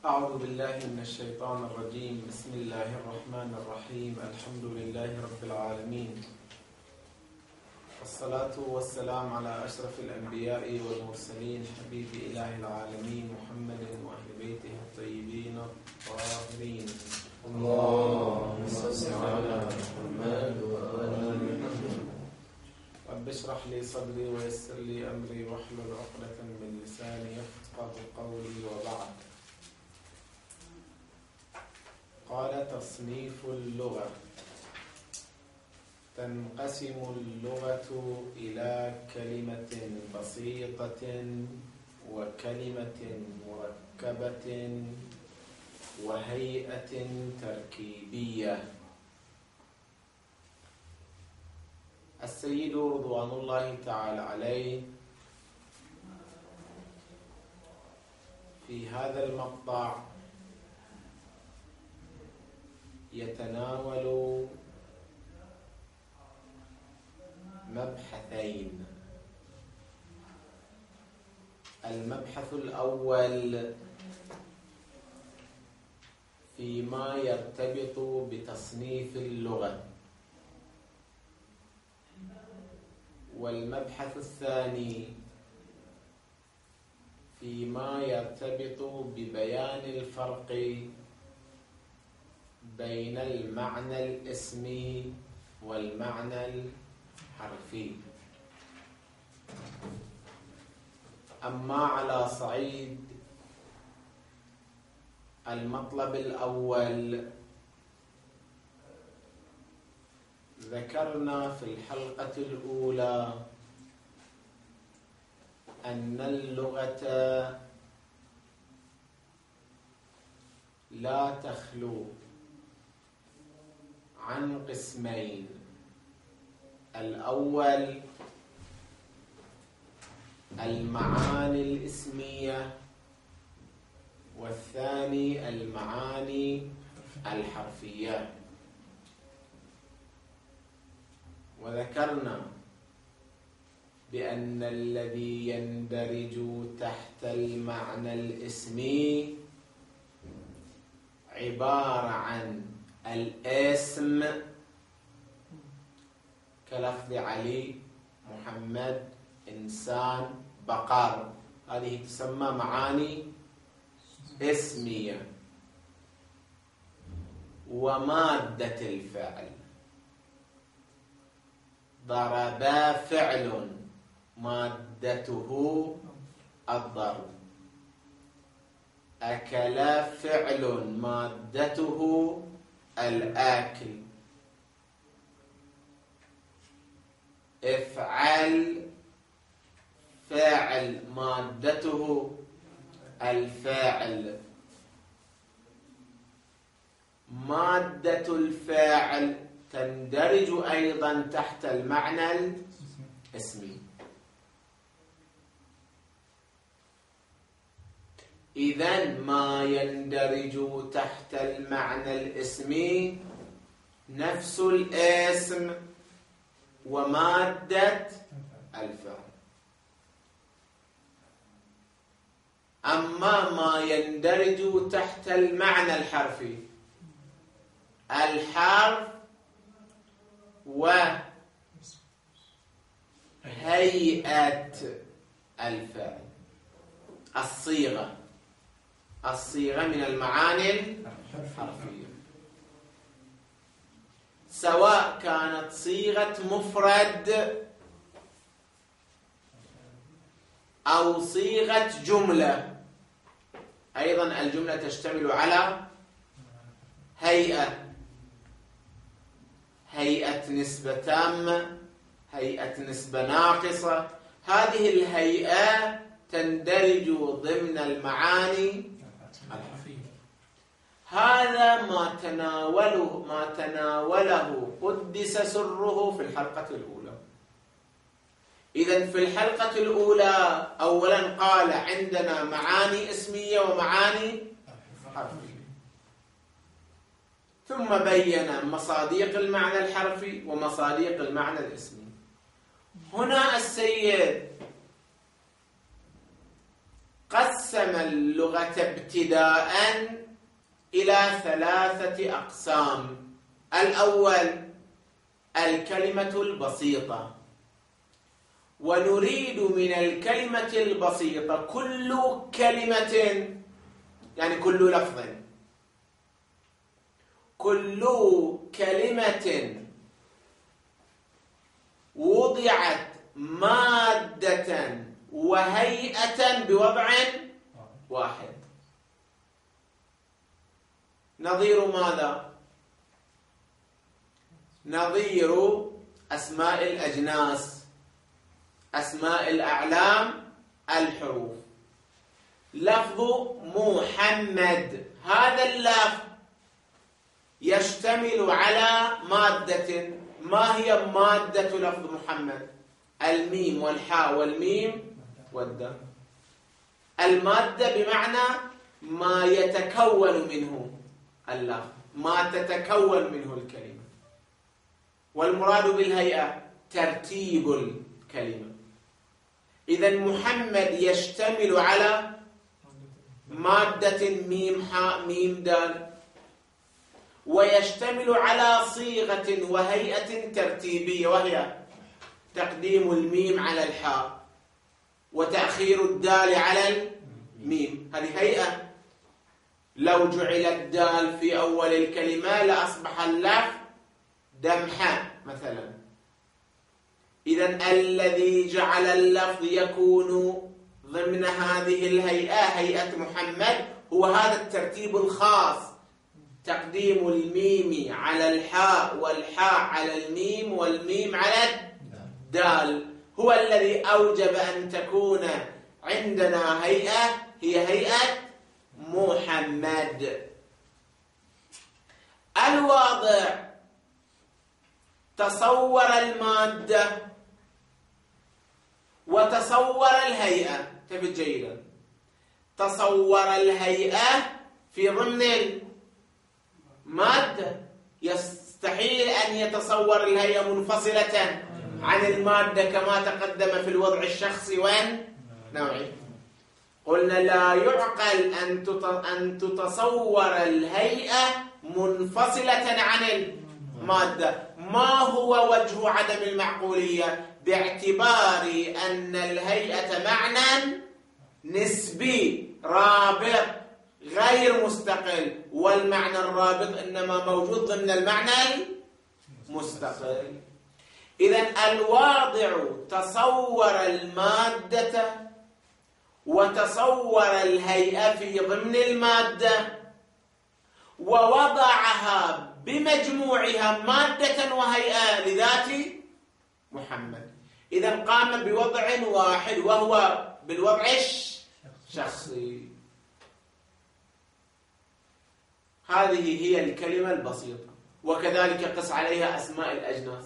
أعوذ بالله من الشيطان الرجيم. بسم الله الرحمن الرحيم. الحمد لله رب العالمين، والصلاة والسلام على أشرف الأنبياء والمرسلين، حبيب إله العالمين محمد وأهل بيته الطيبين الطاهرين. اللهم صل على محمد وآل محمد. رب اشرح لي صدري ويسر لي أمري واحلل عقدة من لساني يفقه قولي. وبعد، قال: تصنيف اللغة. تنقسم اللغة إلى كلمة بسيطة وكلمة مركبة وهيئة تركيبية. السيد رضوان الله تعالى عليه في هذا المقطع يتناول مبحثين. المبحث الأول فيما يرتبط بتصنيف اللغة، والمبحث الثاني فيما يرتبط ببيان الفرق بين المعنى الاسمي والمعنى الحرفي. أما على صعيد المطلب الأول، ذكرنا في الحلقة الأولى أن اللغة لا تخلو عن قسمين: الأول المعاني الاسمية، والثاني المعاني الحرفية. وذكرنا بأن الذي يندرج تحت المعنى الاسمي عبارة عن الاسم كلفظ علي، محمد، إنسان، بقر. هذه تسمى معاني اسمية. ومادة الفعل: ضرب فعل مادته الضرب، أكل فعل مادته الأكل، افعل فاعل مادته الفاعل. مادة الفاعل تندرج أيضا تحت المعنى الاسمي. إذن ما يندرج تحت المعنى الاسمي نفس الاسم ومادة الفعل. أما ما يندرج تحت المعنى الحرفي، الحرف وهيئة الفعل، الصيغة من المعاني الحرفية، سواء كانت صيغة مفرد أو صيغة جملة. أيضا الجملة تشتمل على هيئة نسبة تامة، هيئة نسبة ناقصة. هذه الهيئة تندرج ضمن المعاني الحرفية. هذا ما تناوله قدس سره في الحلقة الأولى. إذن في الحلقة الأولى أولا قال عندنا معاني اسمية ومعاني حرفية، ثم بين مصادق المعنى الحرفي ومصادق المعنى الاسمي. هنا السيد قسم اللغة ابتداء إلى 3 أقسام. الأول الكلمة البسيطة، ونريد من الكلمة البسيطة كل كلمة، يعني كل لفظ، كل كلمة وضعت مادة وهيئة بوضع واحد. نظير ماذا؟ نظير أسماء الأجناس، أسماء الأعلام، الحروف. لفظ محمد، هذا اللفظ يشتمل على مادة. ما هي مادة لفظ محمد؟ الميم والحاء والميم والدال. المادة بمعنى ما يتكون منه اللفظ، ما تتكون منه الكلمة. والمراد بالهيئة ترتيب الكلمة. إذن محمد يشتمل على مادة ميم حاء ميم دال، ويشتمل على صيغة وهيئة ترتيبية، وهي تقديم الميم على الحاء وتأخير الدال على الميم. هذه هيئة. لو جعل الدال في أول الكلمة لأصبح اللفظ دمحة مثلا. إذن الذي جعل اللفظ يكون ضمن هذه الهيئة، هيئة محمد، هو هذا الترتيب الخاص، تقديم الميم على الحاء والحاء على الميم والميم على الدال، هو الذي أوجب أن تكون عندنا هيئة هي هيئة محمد. الواضع تصور المادة وتصور الهيئة. انتبه جيدا، تصور الهيئة في ضمن المادة. يستحيل أن يتصور الهيئة منفصلة عن المادة كما تقدم في الوضع الشخصي والنوعي. قلنا لا يعقل أن تتصور الهيئة منفصلة عن المادة. ما هو وجه عدم المعقولية؟ باعتبار أن الهيئة معنى نسبي رابط غير مستقل، والمعنى الرابط إنما موجود ضمن المعنى المستقل. إذن الواضع تصور المادة وتصور الهيئة في ضمن المادة ووضعها بمجموعها مادة وهيئة لذات محمد. إذن قام بوضع واحد وهو بالوضع الشخصي. هذه هي الكلمة البسيطة. وكذلك قس عليها أسماء الأجناس: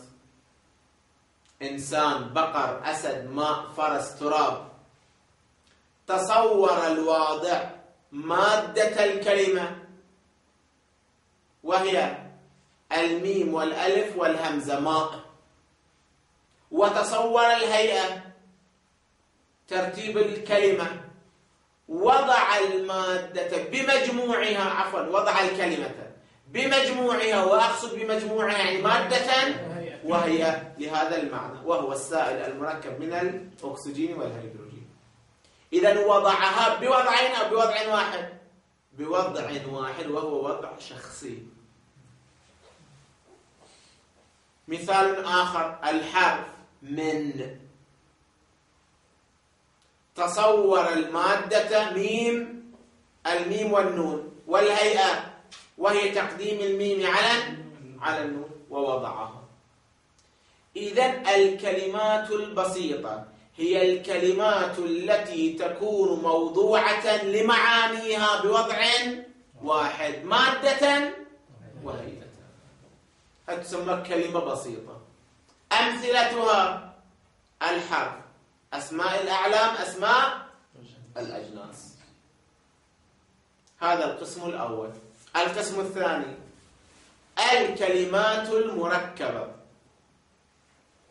إنسان، بقر، أسد، ماء، فرس، تراب. تصور الواضع مادة الكلمة وهي الميم والألف والهمزة ماء، وتصور الهيئة ترتيب الكلمة، وضع المادة بمجموعها، وضع الكلمة بمجموعها، وأقصد بمجموعها يعني مادة وهي لهذا المعنى، وهو السائل المركب من الأكسجين والهيدروجين. إذن وضعها بوضعين أو بوضع واحد؟ بوضع واحد، وهو وضع شخصي. مثال آخر: الحرف من. تصور المادة ميم، الميم والنون، والهيئة وهي تقديم الميم على النون، ووضعها. إذن الكلمات البسيطة هي الكلمات التي تكون موضوعة لمعانيها بوضع واحد، مادة وهيئة. هذه تسمى كلمة بسيطة. أمثلتها: الحرف، أسماء الأعلام، أسماء الأجناس. هذا القسم الأول. القسم الثاني: الكلمات المركبة.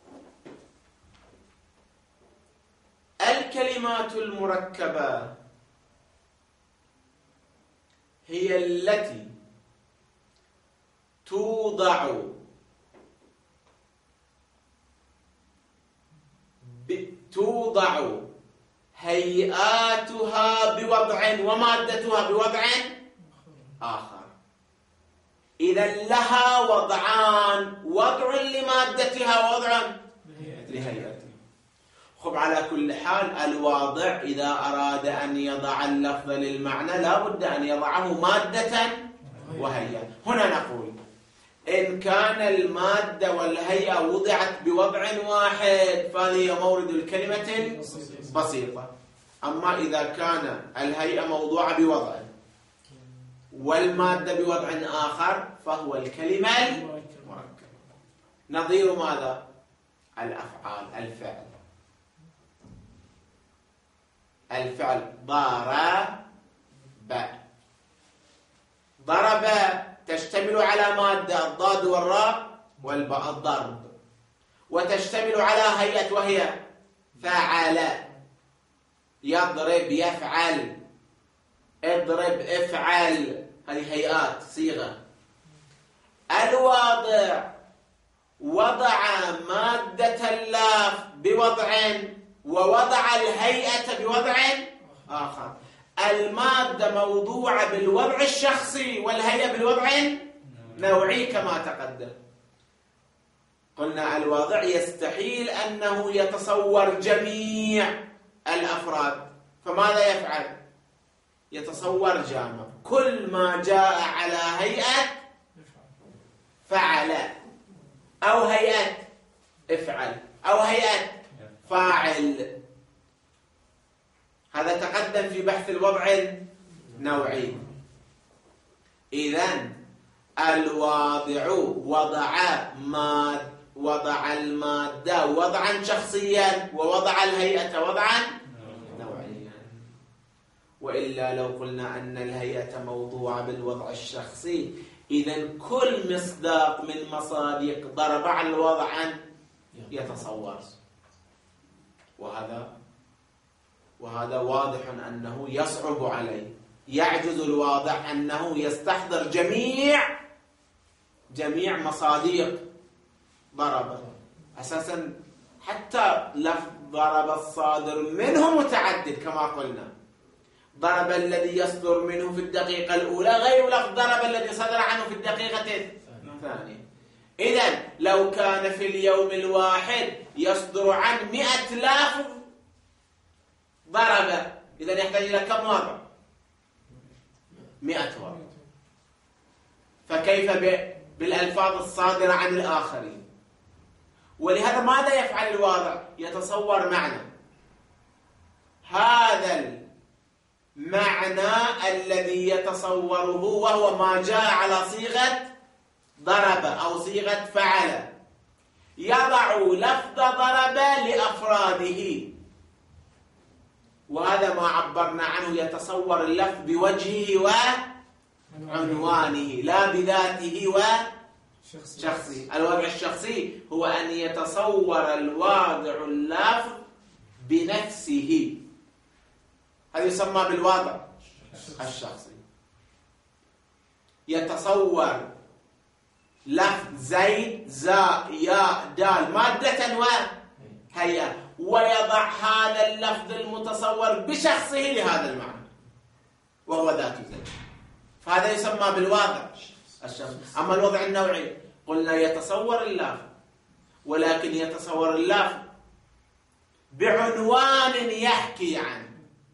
الكلمات المركبة هي التي توضع هيئاتها بوضع ومادتها بوضع آخر. إذا لها وضعان، وضع لمادتها ووضع لهيئتها. خب على كل حال الواضع إذا أراد أن يضع اللفظ للمعنى لا بد أن يضعه مادة وهيئة. هنا نقول إن كان المادة والهيئة وضعت بوضع واحد فهي مورد الكلمة بسيطة. أما إذا كان الهيئة موضوعة بوضع والمادة بوضع آخر فهو الكلمة المركبة. نظير ماذا؟ الأفعال. الفعل ضرب تشتمل على مادة الضاد والراء والباء الضرب، وتشتمل على هيئة وهي فعل. يضرب يفعل، اضرب افعل، هذه هيئات صيغة. الواضع وضع مادة اللفظ بوضع ووضع الهيئة بوضع آخر. المادة موضوعة بالوضع الشخصي والهيئة بالوضع النوعي كما تقدم. قلنا الواضع يستحيل أنه يتصور جميع الأفراد، فماذا يفعل؟ يتصور جامع. كل ما جاء على هيئة فعل أو هيئة افعل أو هيئة فاعل. هذا تقدم في بحث الوضع النوعي. إذن الواضع وضع المادة وضعا شخصيا ووضع الهيئة وضعا نوعيا. وإلا لو قلنا أن الهيئة موضوعة بالوضع الشخصي إذن كل مصداق من مصادق ضرب على الوضع يتصور، وهذا واضح أنه يصعب عليه. يعجز الواضع أنه يستحضر جميع مصادق ضرب. أساسا حتى لفظ ضرب الصادر منه متعدد كما قلنا. ضرب الذي يصدر منه في الدقيقة الأولى غير لفظ ضرب الذي صدر عنه في الدقيقة الثانية. إذن لو كان في اليوم الواحد يصدر عن 100 لفظ ضرب، إذن يحتاج إلى كم وضع؟ 100 وضع. فكيف بالألفاظ الصادرة عن الآخرين؟ ولهذا ماذا يفعل الواضع؟ يتصور معنى. هذا المعنى الذي يتصوره وهو ما جاء على صيغة ضرب أو صيغة فعل، يضع لفظ ضرب لأفراده، وهذا ما عبرنا عنه. يتصور اللفظ بوجهه وعنوانه لا بذاته وشخصه. الوضع الشخصي هو أن يتصور الواضع اللفظ بنفسه، هذا يسمى بالوضع الشخصي. يتصور لفظ زيد زاء ياء دال مادة وهيئة، ويضع هذا اللفظ المتصور بشخصه لهذا المعنى وهو ذات زيد، فهذا يسمى بالواضع الشخصي. أما الوضع النوعي قلنا يتصور اللفظ، ولكن يتصور اللفظ بعنوان يحكي عنه،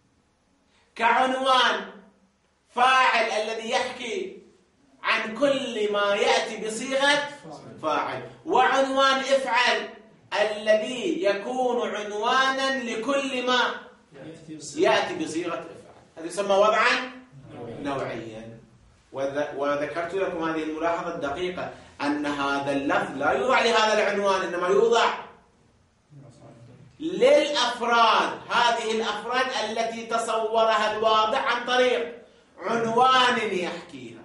كعنوان فاعل الذي يحكي عن كل ما يأتي بصيغة فاعل، وعنوان افعل الذي يكون عنوانا لكل ما يأتي بصيغة افعل. هذا يسمى وضعا نوعيا. وذكرت لكم هذه الملاحظة الدقيقة أن هذا اللفظ لا يوضع لهذا العنوان، إنما يوضع للأفراد، هذه الأفراد التي تصورها الواضع عن طريق عنوان يحكيها.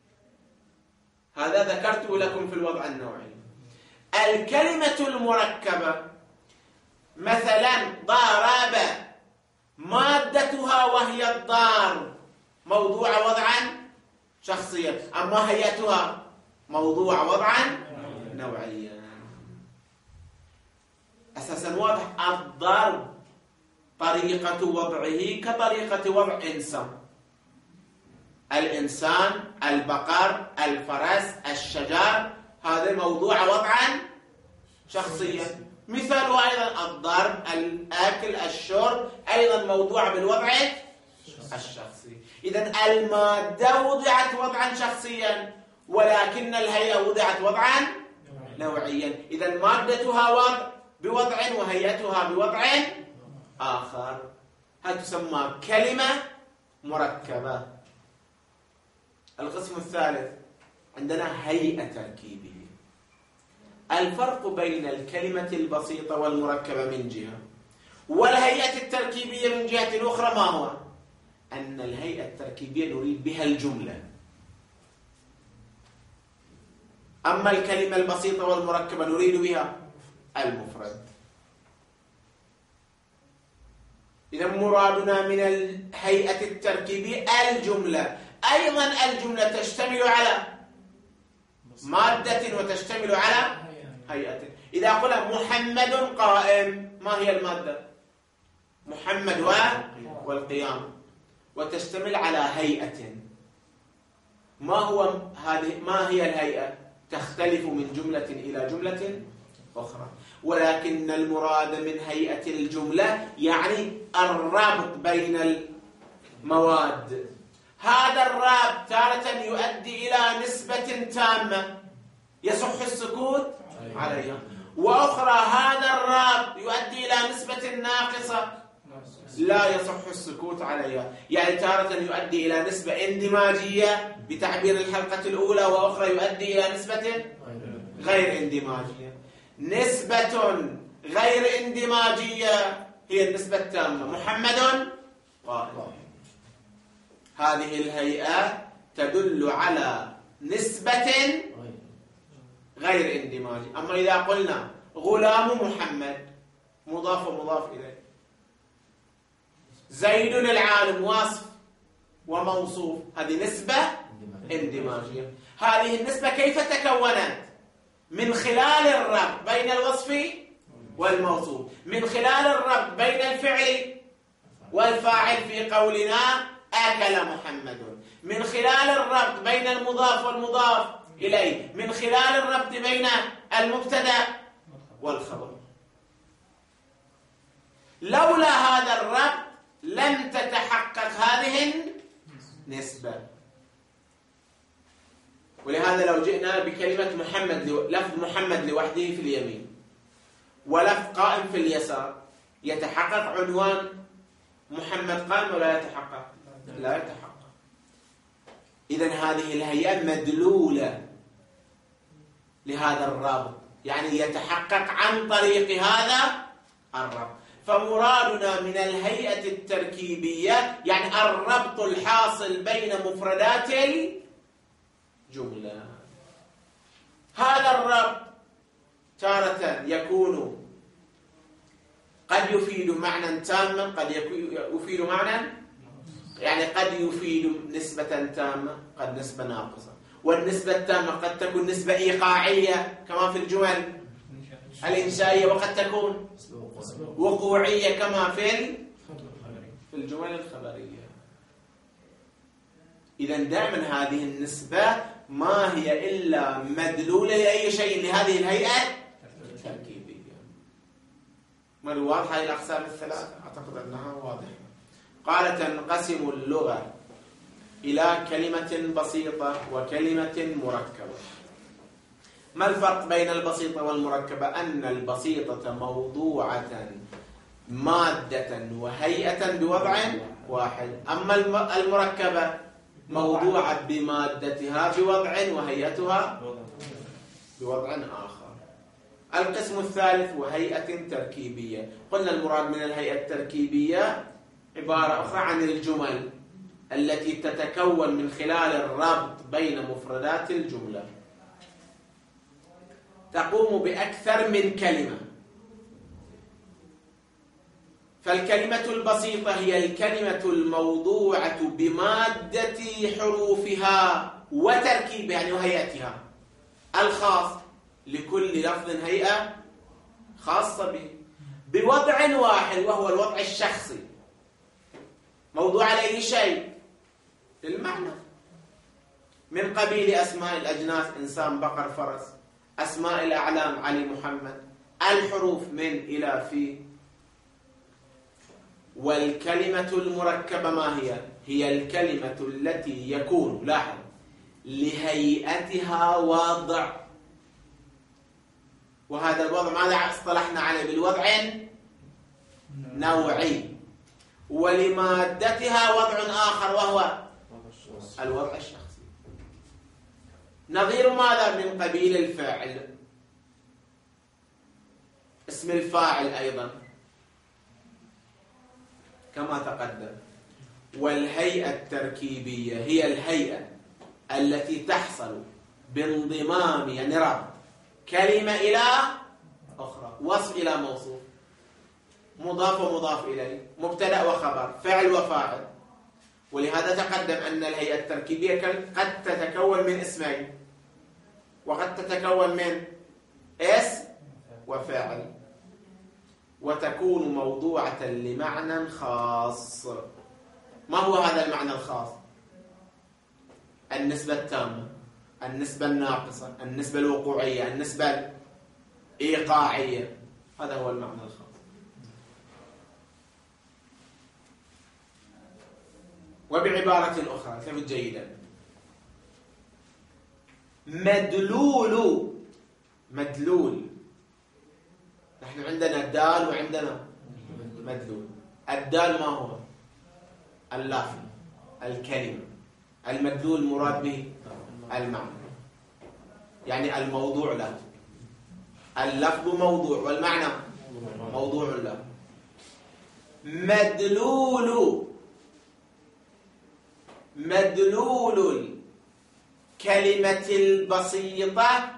هذا ذكرت لكم في الوضع النوعي. الكلمة المركبة مثلا ضرب، مادتها وهي الضار موضوع وضعا شخصيا، أما هيئتها موضوع وضعا نوعيا. أساسا واضح، الضرب طريقة وضعه كطريقة وضع إنسان، الإنسان، البقر، الفرس، الشجر، هذا موضوع وضعا شخصيا. مثاله أيضا الضرب، الأكل، الشرب، أيضا موضوع بالوضع الشخصي. إذن المادة وضعت وضعا شخصيا، ولكن الهيئة وضعت وضعا نوعيا. إذن مادتها بوضع وهيئتها بوضع آخر. هذه تسمى كلمة مركبة. القسم الثالث عندنا هيئة تركيبية. الفرق بين الكلمة البسيطة والمركبة من جهة، والهيئة التركيبية من جهة أخرى، ما هو؟ أن الهيئة التركيبية نريد بها الجملة، أما الكلمة البسيطة والمركبة نريد بها المفرد. إذا مرادنا من الهيئة التركيبية الجملة. أيضا الجملة تشتمل على مادة وتشتمل على هيئة. إذا قلنا محمد قائم، ما هي المادة؟ محمد والقيام، وتشتمل على هيئة. ما هي الهيئة؟ تختلف من جملة إلى جملة أخرى، ولكن المراد من هيئة الجملة يعني الرابط بين المواد. هذا الرابط تارة يؤدي إلى نسبة تامة يصح السكوت عليها، وأخرى هذا الرابط يؤدي إلى نسبة ناقصة لا يصح السكوت عليها. يعني تارة يؤدي إلى نسبة اندماجية بتعبير الحلقة الأولى، وأخرى يؤدي إلى نسبة غير اندماجية. نسبة غير اندماجية هي النسبة التامة، محمد قائم. هذه الهيئة تدل على نسبة غير اندماجية. أما إذا قلنا غلام محمد، مضاف ومضاف إليه، زيد العالم، وصف وموصوف، هذه نسبة اندماجية. هذه النسبة كيف تكونت؟ من خلال الربط بين الوصف والموصوف، من خلال الربط بين الفعل والفاعل في قولنا أكل محمد، من خلال الربط بين المضاف والمضاف إليه، من خلال الربط بين المبتدأ والخبر. لولا هذا الربط لم تتحقق هذه النسبة. ولهذا لو جئنا بكلمة محمد، لفظ محمد لوحده في اليمين ولفظ قائم في اليسار، يتحقق عنوان محمد قائم ولا يتحقق؟ لا يتحقق. إذن هذه الهيئة مدلولة لهذا الرابط، يعني يتحقق عن طريق هذا الربط. فمرادنا من الهيئة التركيبية يعني الربط الحاصل بين مفردات الجملة. هذا الربط تارة يكون قد يفيد معنى تاما، قد يفيد معنى، يعني قد يفيد نسبة تامة، قد نسبة ناقصة. والنسبة التامة قد تكون نسبة إيقاعية كما في الجمل الإنشائية، وقد تكون وقوعية كما في الجمل الخبرية. إذن دائما هذه النسبة ما هي إلا مدلولة لأي شيء لهذه الهيئة التركيبية. ما واضحة هذه الأقسام الثلاثة؟ أعتقد أنها واضحة. قال تنقسم اللغة إلى كلمة بسيطة وكلمة مركبة. ما الفرق بين البسيطة والمركبة؟ أن البسيطة موضوعة مادة وهيئة بوضع واحد، أما المركبة موضوعة بمادتها بوضع وهيئتها بوضع آخر. القسم الثالث وهيئة تركيبية. قلنا المراد من الهيئة التركيبية عبارة أخرى عن الجمل التي تتكون من خلال الربط بين مفردات الجملة، تقوم بأكثر من كلمة. فالكلمة البسيطة هي الكلمة الموضوعة بمادة حروفها وتركيبها يعني وهيئتها الخاص، لكل لفظ هيئة خاصة به بوضع واحد وهو الوضع الشخصي. موضوع على أي شيء؟ المعنى، من قبيل أسماء الأجناس إنسان بقر فرس، أسماء الأعلام علي محمد، الحروف من إلى في. والكلمة المركبة ما هي؟ هي الكلمة التي يكون لاحظ لهيئتها وضع، وهذا الوضع ماذا اصطلحنا عليه؟ بالوضع نوعي، ولمادتها وضع آخر وهو الوضع الشخصي. نظير ماذا؟ من قبيل الفاعل، اسم الفاعل أيضا كما تقدم. والهيئة التركيبية هي الهيئة التي تحصل بانضمام يعني كلمة إلى أخرى، وصف إلى موصوف، مضاف ومضاف إليه، مبتدأ وخبر، فعل وفاعل. ولهذا تقدم أن الهيئة التركيبية قد تتكون من اسمين وقد تتكون من اسم وفاعل، وتكون موضوعة لمعنى خاص. ما هو هذا المعنى الخاص؟ النسبة التامة، النسبة الناقصة، النسبة الوقوعية، النسبة الإيقاعية، هذا هو المعنى الخاص. وبعبارة أخرى تفهم جيدا، مدلول، نحن عندنا دال وعندنا مدلول. الدال ما هو؟ اللفظ، الكلمة. المدلول مراد به المعنى، يعني الموضوع له. اللفظ موضوع والمعنى موضوع له. مدلول الكلمة البسيطة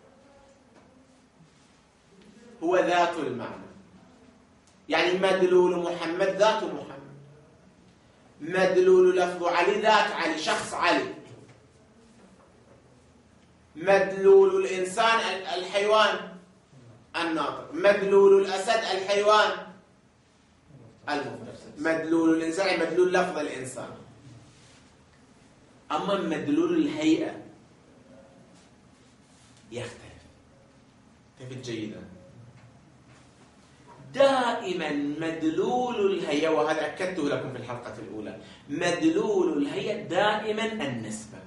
هو ذات المعنى، يعني مدلول محمد ذات محمد، مدلول لفظ علي ذات علي، شخص علي. مدلول الإنسان الحيوان الناطق، مدلول الأسد الحيوان المفترس. مدلول الإنسان مدلول لفظ الإنسان. أما مدلول الهيئة يختلف. تفهم جيدا؟ دائما مدلول الهيئة، وهذا أكدته لكم في الحلقة الأولى، مدلول الهيئة دائما النسبة.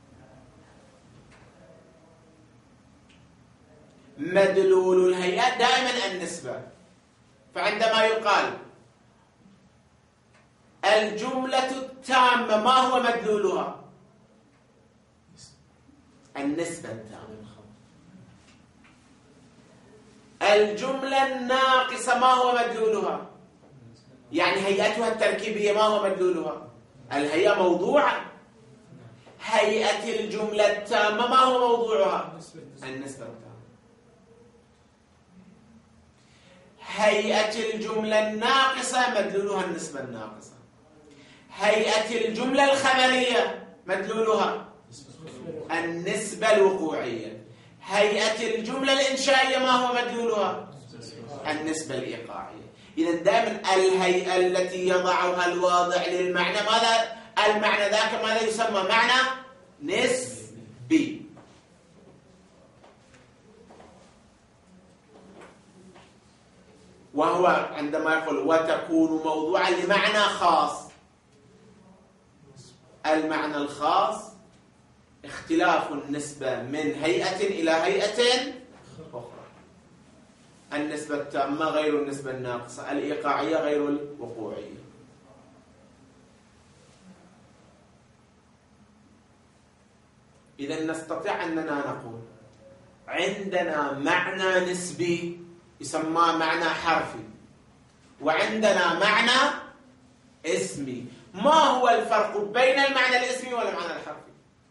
مدلول الهيئة دائما النسبة. فعندما يقال الجملة التامة ما هو مدلولها؟ النسبة التامة. الجملة الناقصة ما هو مدلولها؟ يعني هيئتها التركيبية ما هو مدلولها؟ الهيئة موضوعة. هيئة الجملة التامة ما هو موضوعها؟ النسبة التامة. هيئة الجملة الناقصة مدلولها النسبة الناقصة. هيئة الجملة الخبرية مدلولها النسبة الوقوعية. هيئة الجملة الإنشائية ما هو مدلولها؟ النسبة الإيقاعية. إذا دائما الهيئة التي يضعها الواضع للمعنى ماذا؟ المعنى ذاك ماذا يسمى؟ معنى نسبي. وهو عندما يقول وتكون موضوعا لمعنى خاص، المعنى الخاص اختلاف النسبة من هيئة إلى هيئة أخرى. النسبة التامة غير النسبة الناقصة، الإيقاعية غير الوقوعية. إذا نستطيع أننا نقول عندنا معنى نسبي يسمى معنى حرفي، وعندنا معنى اسمي. ما هو الفرق بين المعنى الاسمي والمعنى الحرفي؟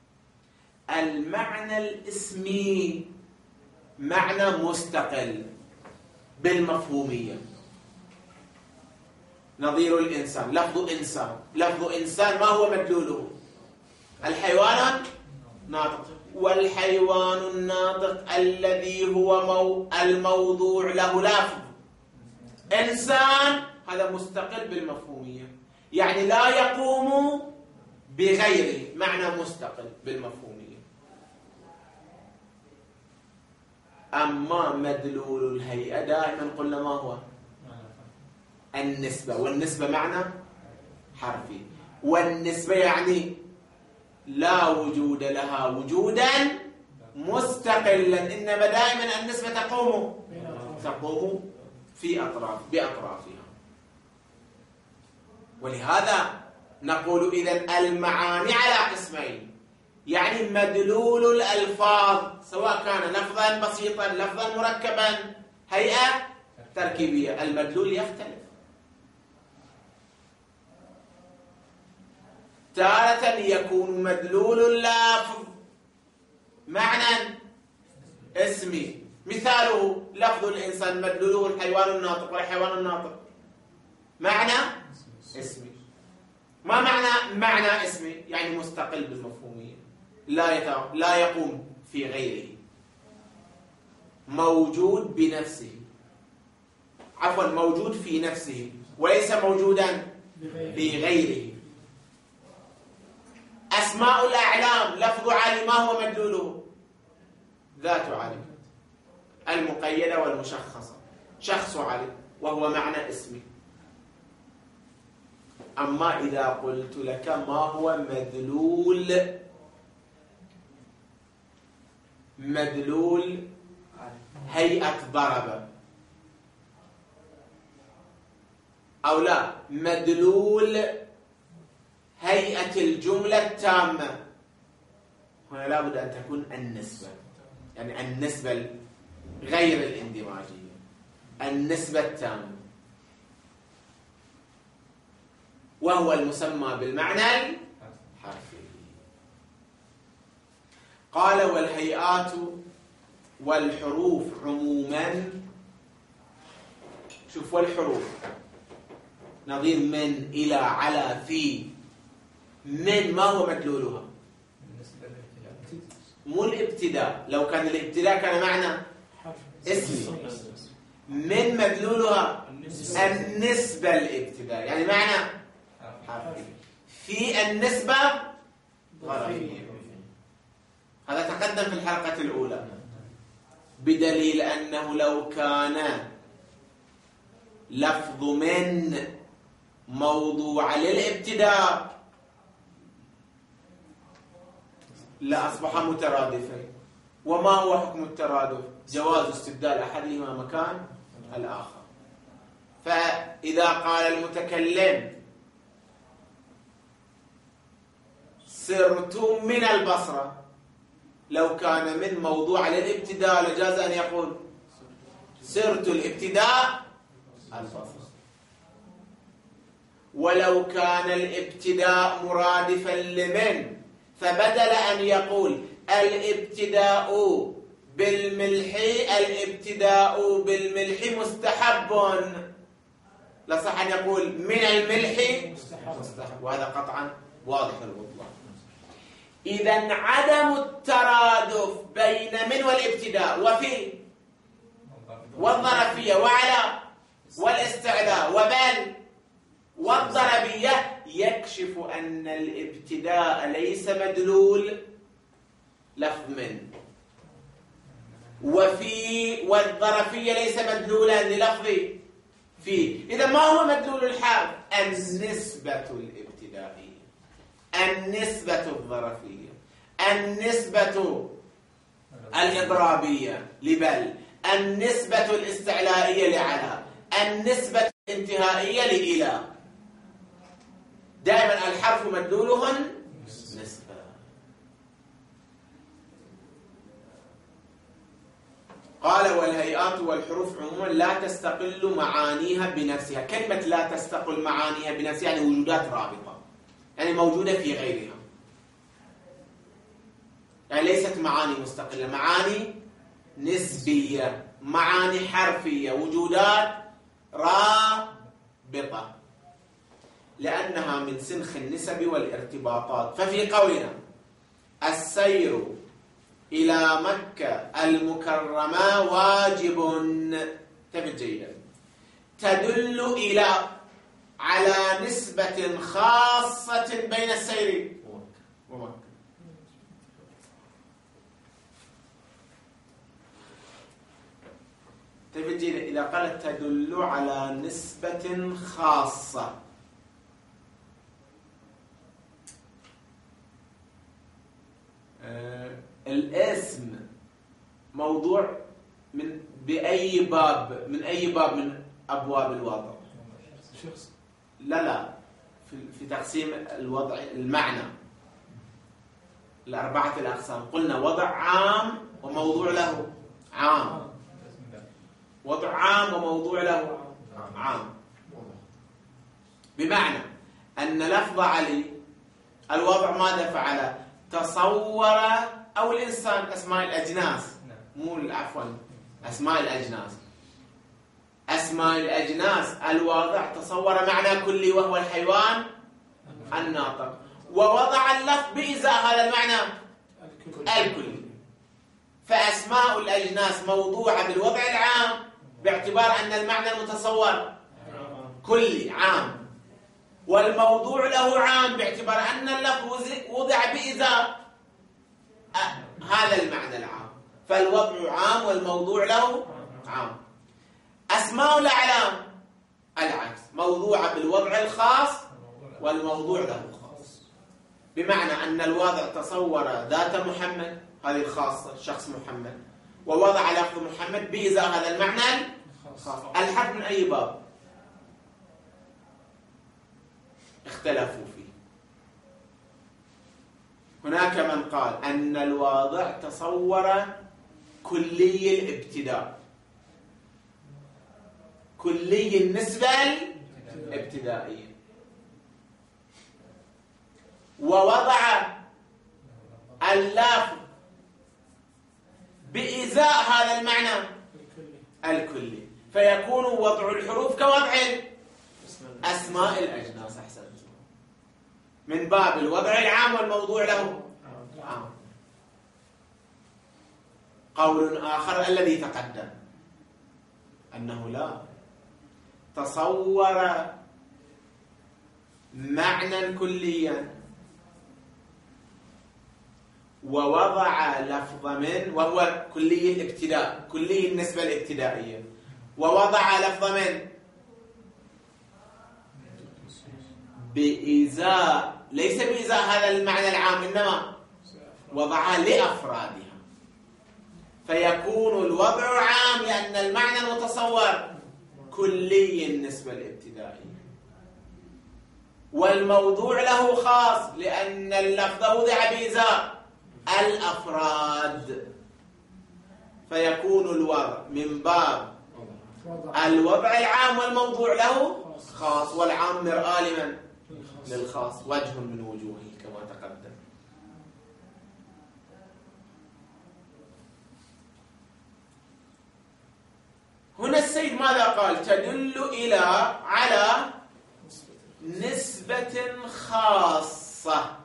المعنى الاسمي معنى مستقل بالمفهومية، نظير الإنسان، لفظ إنسان، لفظ إنسان ما هو مدلوله؟ الحيوان الناطق، والحيوان الناطق الذي هو الموضوع له لفظ إنسان هذا مستقل بالمفهومية، يعني لا يقوم بغيره، معنى مستقل بالمفهومية. أما مدلول الهيئة دائما قلنا ما هو؟ النسبة، والنسبة معنى حرفي، والنسبة يعني لا وجود لها وجودا مستقلا، إنما دائما النسبة تقوم بأطرافها. ولهذا نقول إذن المعاني على قسمين، يعني مدلول الألفاظ سواء كان لفظا بسيطا لفظا مركبا هيئة تركيبية، المدلول يختلف. تارة يكون مدلول اللفظ معنى اسمي، مثاله لفظ الإنسان مدلوله الحيوان الناطق، والحيوان الناطق معنى اسمي. ما معنى اسمي؟ يعني مستقل بالمفهومية، لا يقوم في غيره، موجود بنفسه، عفوا موجود في نفسه وليس موجودا بغيره. أسماء الأعلام لفظ علي ما هو مدلوله؟ ذات علي المقيدة والمشخصة، شخص علي وهو معنى اسمي. أما إذا قلت لك ما هو مدلول هيئة ضرب، أو لا مدلول هيئة الجملة التامة، هنا لابد أن تكون النسبة، يعني النسبة غير الاندماجية، النسبة التامة، وهو المسمى بالمعنى الحرفي. قال والهيئات والحروف عموما، شوف والحروف نظير من إلى على في، من ما هو مدلولها؟ مو الابتداء، لو كان الابتداء كان معنى اسمي، من مدلولها النسبة الابتداء، يعني معنى حرفي، في النسبة ظرفية. هذا تقدم في الحلقة الأولى، بدليل أنه لو كان لفظ من موضوع للابتداء لأصبح مترادفين. وما هو حكم الترادف؟ جواز استبدال أحدهما مكان الآخر. فإذا قال المتكلم سرت من البصرة، لو كان من موضوع للابتداء لجاز أن يقول سرت الابتداء البصرة. ولو كان الابتداء مرادفا لمن، فبدل أن يقول الابتداء بالملح مستحب، لصح أن يقول من الملح مستحب، وهذا قطعا واضح البطلان. إذن عدم الترادف بين من والابتداء وفي والظرفية وعلى والاستعلاء وبل والضربية يكشف أن الابتداء ليس مدلول لفظ من، وفي والظرفية ليس مدلولا للفظ في. إذا ما هو مدلول الحال؟ النسبة الابتدائية، النسبة الظرفية، النسبة الإضرابية لبل، النسبة الاستعلائية لعلى، النسبة الانتهائية لإلى. دائما الحرف مدلولهن نسبة. قال والهيئات والحروف عموما لا تستقل معانيها بنفسها. كلمة لا تستقل معانيها بنفسها يعني وجودات رابطة، يعني موجودة في غيرها، يعني ليست معاني مستقلة، معاني نسبية، معاني حرفية، وجودات رابطة. لأنها من سنخ النسب والارتباطات. ففي قولنا السير إلى مكة المكرمة واجب، انتبه جيدا، تدل إلى على نسبة خاصة بين السير ومكة. انتبه جيدا، إذا قالت تدل على نسبة خاصة، الاسم موضوع بأي باب، من أي باب من أبواب الوضع؟ لا في تقسيم الوضع المعنى الأربعة الأقسام. قلنا وضع عام وموضوع له عام، وضع عام وموضوع له عام، بمعنى أن لفظ علي الوضع ماذا فعل؟ تصور، أو الإنسان أسماء الأجناس، عفوا أسماء الأجناس، أسماء الأجناس الواضع تصور معنى كلي وهو الحيوان الناطق، ووضع اللفظ بإزاء هذا المعنى الكلي. فأسماء الأجناس موضوعة بالوضع العام باعتبار أن المعنى المتصور كلي عام، والموضوع له عام باعتبار أن اللفظ وضع بإزاء هذا المعنى العام، فالوضع عام والموضوع له عام. أسماء الأعلام العكس، موضوعة بالوضع الخاص والموضوع له خاص، بمعنى أن الواضع تصور ذات محمد هذه الخاصة شخص محمد، ووضع لفظ محمد بإزاء هذا المعنى الخاص. الحد من أي باب؟ اختلفوا فيه. هناك من قال أن الواضع تصور كلي الابتداء، كلي النسبة الابتدائية، ووضع اللفظ بإزاء هذا المعنى الكلي، فيكون وضع الحروف كوضع أسماء الأجناس. أحسن، من باب الوضع العام والموضوع له عام. قول آخر الذي تقدم أنه لا، تصور معنى كليا ووضع لفظ من، وهو كلي الابتداء، كلي النسبة الابتدائية، ووضع لفظ من بإزاء، ليس بإزاء هذا المعنى العام، إنما وضعها لأفرادها، فيكون الوضع عام لأن المعنى المتصور كلي النسبة الابتدائية، والموضوع له خاص لأن اللفظ وضع بإزاء الأفراد، فيكون الوضع من باب الوضع العام والموضوع له خاص، والعام مرآة لمن؟ للخاص، وجه من وجوهه كما تقدم. هنا السيد ماذا قال؟ تدل إلى على نسبة خاصة،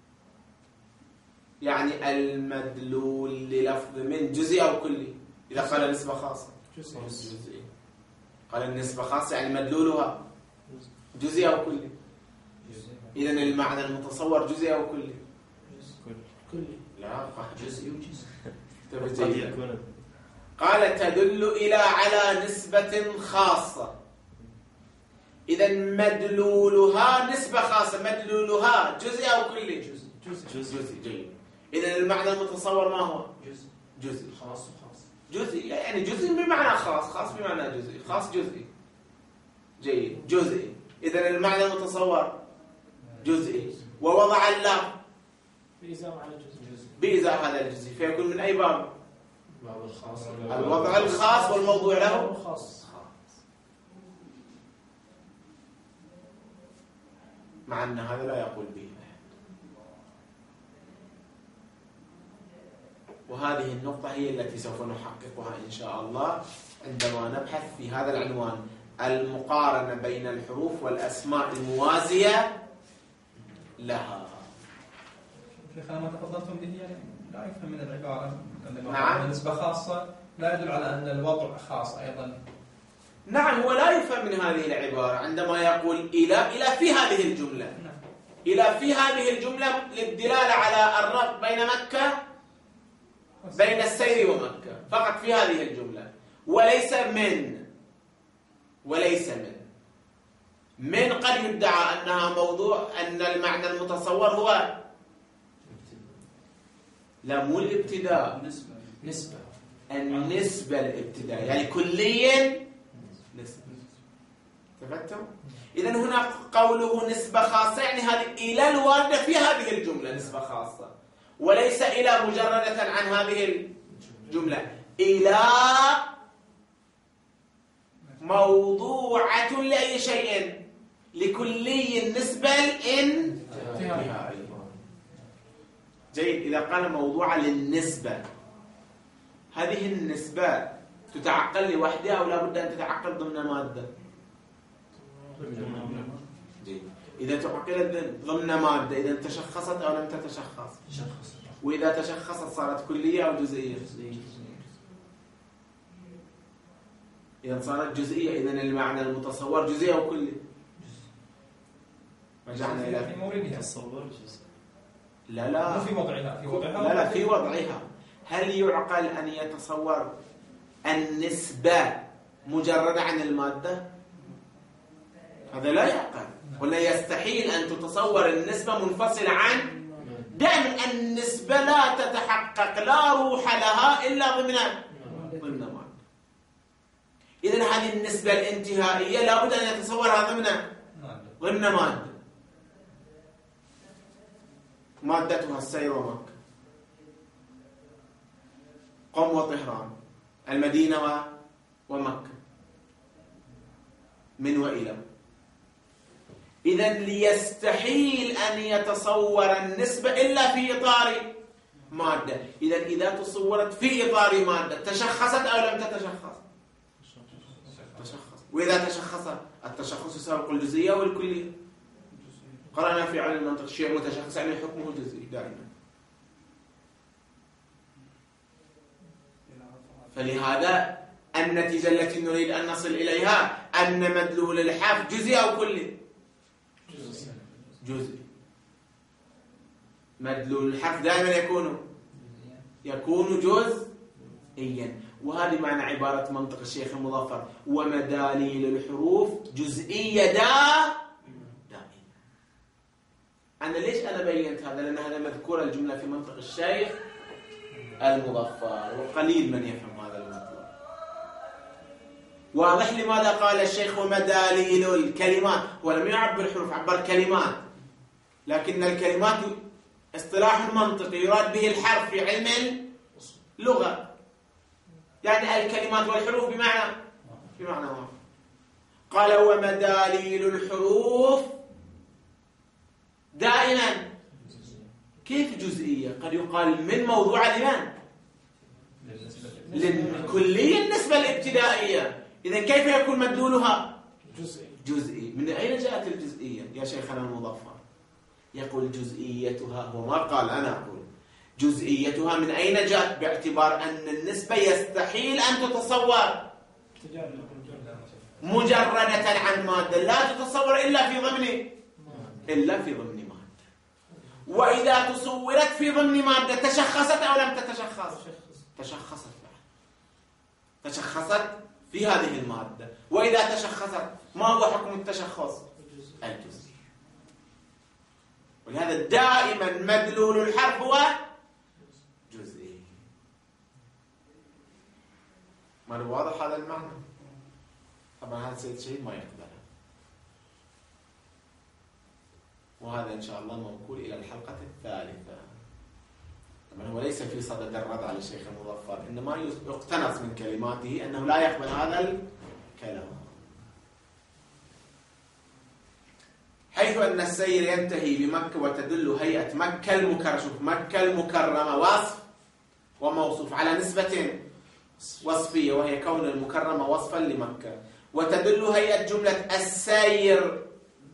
يعني المدلول للفظ من جزئي أو كلي. إذا قال نسبة خاصة جزئي، قال النسبة خاصة يعني مدلولها جزئي أو كلي. إذن المعنى المتصور جزئي أو كلي؟ كلي. لا، جزئي وجزئي. قال تدل إلى على نسبة خاصة، إذن مدلولها نسبة خاصة، مدلولها جزئي أو كلي؟ جزئي. جيد. إذن المعنى المتصور ما هو؟ جزئي. خاص وخاص. جزئي يعني جزئي بمعنى خاص، خاص بمعنى جزئي، خاص جزئي. جيد، جزئي. إذن المعنى المتصور جزئي، ووضع اللفظ بإزاء هذا الجزئي، فيكون من أي باب؟ الخاص. الوضع الخاص والموضوع له خاص، مع أن هذا لا يقول به. وهذه النقطة هي التي سوف نحققها إن شاء الله عندما نبحث في هذا العنوان، المقارنة بين الحروف والأسماء الموازية لها. شيخنا ما تفضلتم به يعني لا يفهم من العبارة نعم. نسبة خاصة لا يدل على أن الوضع خاص أيضا. نعم، هو لا يفهم من هذه العبارة عندما يقول إلى في هذه الجملة. إلى في هذه الجملة للدلالة على الربط بين مكة بين السير ومكة فقط في هذه الجملة، وليس من قد يدعى أنها موضوع، أن المعنى المتصور هو لا مو الابتداء، النسبة الابتداء، يعني كليا نسبة. تفهمتم؟ إذن هنا قوله نسبة خاصة يعني هذه إلى الواردة في هذه الجملة نسبة خاصة، وليس إلى مجردة عن هذه الجملة. إلى موضوعة لأي شيء لكلي النسبة الانتهائية. جيد. إذا قال موضوعة للنسبة، هذه النسبة تتعقل لوحدها أو لا بد أن تتعقل ضمن مادة؟ جيد. إذا تعقلت ضمن مادة إذا تشخصت أو لم تتشخص؟ وإذا تشخصت صارت كلية أو جزئية؟ إذا صارت جزئية إذن المعنى المتصور جزئية أو كلي؟ رجعنا إلى في موردها. لا في وضعها. لا في وضعها. هل يعقل أن يتصور النسبة مجردة عن المادة؟ هذا لا يعقل، ولا يستحيل أن تتصور النسبة منفصلة عن دائما. النسبة لا تتحقق لا روح لها إلا ضمن مادة. إذن هذه النسبة الانتهائية لا بد أن يتصورها ضمن مادة. مادتها السير ومكة، قم وطهران، المدينة ومكة، من وإلى. إذن ليستحيل أن يتصور النسبة إلا في إطار مادة. إذن إذا تصورت في إطار مادة تشخصت أو لم تتشخص؟ تشخص. وإذا تشخصت التشخص يسابق الجزئية والكلية. قرأنا في علم المنطق شيء متشخص يعني حكمه جزئي دائما. فلهذا النتيجة التي نريد أن نصل إليها أن مدلول الحرف جزئي أو كلي؟ جزئي. مدلول الحرف دائما يكون جزئيا. وهذه معنى عبارة منطق الشيخ المظفر: ومداليل الحروف جزئية دائما. أنا ليش أنا بينت هذا؟ لأن هذا مذكور الجملة في منطق الشيخ المظفر، وقليل من يفهم هذا المطلب. واضح لماذا قال الشيخ ومداليل الكلمات؟ ولم يعبر الحروف، عبر كلمات. لكن الكلمات اصطلاح منطقي يراد به الحرف في علم اللغة، يعني الكلمات والحروف بمعنى واحد. قال ومداليل الحروف دائما. كيف جزئية؟ قد يقال من موضوع لمن؟ للكلية النسبة الابتدائية. إذن كيف يكون مدلولها؟ جزئي. من أين جاءت الجزئية يا شيخنا المظفر؟ يقول جزئيتها، هو ما قال، أنا أقول جزئيتها من أين جاءت؟ باعتبار أن النسبة يستحيل أن تتصور مجردة عن مادة، لا تتصور إلا في ضمن مادة. وإذا تصورت في ضمن مادة تشخصت أو لم تتشخص؟ تشخصت في هذه المادة. وإذا تشخصت ما هو حكم التشخص؟ الجزئي. ولهذا دائما مدلول الحرف هو جزئي. ما واضح هذا المعنى؟ طبعا هذا سيد شيء ما يقبله، وهذا إن شاء الله موكول إلى الحلقة الثالثة. طبعا هو ليس في صدد الرد على الشيخ المظفر، إنما يقتنص من كلماته أنه لا يقبل هذا الكلام. حيث أن السير ينتهي بمكة وتدل هيئة مكة المكرمة وصف وموصوف على نسبة وصفية، وهي كون المكرمة وصفا لمكة، وتدل هيئة جملة السير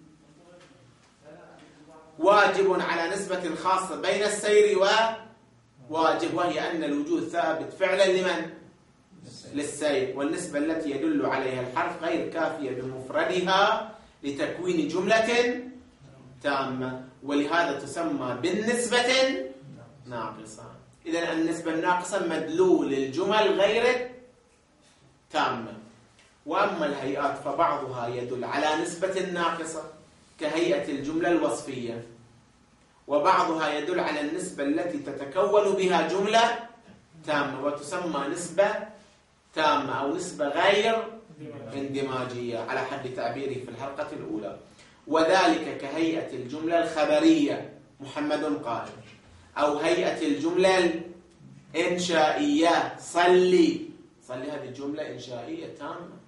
واجب على نسبة خاصة بين السير وواجب، وهي أن الوجود ثابت فعلا لمن؟ للسير، والنسبة التي يدل عليها الحرف غير كافية بمفردها لتكوين جملة تامة، ولهذا تسمى بالنسبة ناقصة. إذن النسبة الناقصة مدلول الجمل غير تامة. وأما الهيئات فبعضها يدل على نسبة ناقصة كهيئة الجملة الوصفية، وبعضها يدل على النسبة التي تتكون بها جملة تامة وتسمى نسبة تامة أو نسبة غير اندماجية على حد تعبيره في الحلقة الأولى. وذلك كهيئة الجملة الخبرية محمد قائم، أو هيئة الجملة الإنشائية صلي هذه جملة إنشائية تامة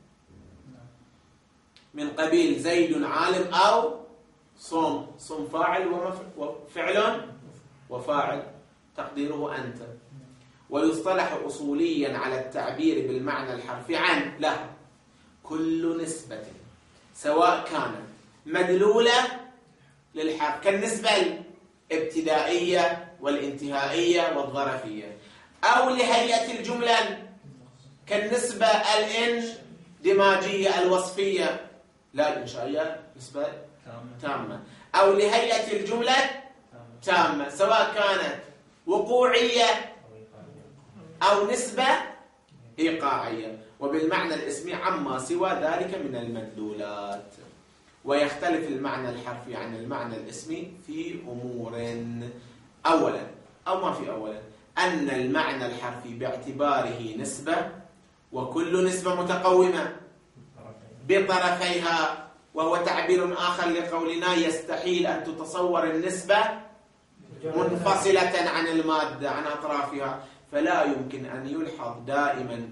من قبيل زيد عالم، أو صم فاعل وفعل وفاعل تقديره أنت. ويصطلح أصوليا على التعبير بالمعنى الحرفي عن كل نسبة سواء كانت مدلولة للحرف كالنسبة الابتدائية والانتهائية والظرفية، أو لهيئة الجملة كالنسبة الاندماجية الوصفية لا الإنشائية نسبة تامة، أو لهيئة الجملة تامة سواء كانت وقوعية أو نسبة إيقاعية، وبالمعنى الاسمي عما سوى ذلك من المدلولات. ويختلف المعنى الحرفي عن المعنى الاسمي في أمور. أولا أن المعنى الحرفي باعتباره نسبة، وكل نسبة متقومة بطرفيها، وهو تعبير آخر لقولنا يستحيل أن تتصور النسبة منفصلة عن المادة عن أطرافها، فلا يمكن أن يلحظ دائما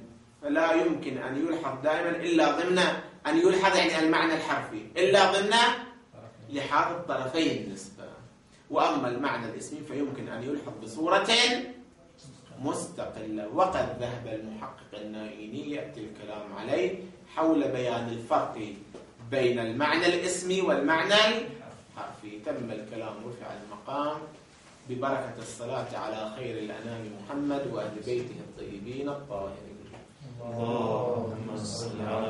إلا ضمن أن يلحظ يعني المعنى الحرفي إلا ضمن لحاظ الطرفي النسبة. وأما المعنى الاسمي فيمكن أن يلحظ بصورة مستقلة، وقد ذهب المحقق النائيني يأتي الكلام عليه حول بيان الفرق بين المعنى الاسمي والمعنى الحرفي. تم الكلام رفع المقام ببركة الصلاة على خير الأنام محمد وأهل بيته الطيبين الطاهرين. اللهم صل على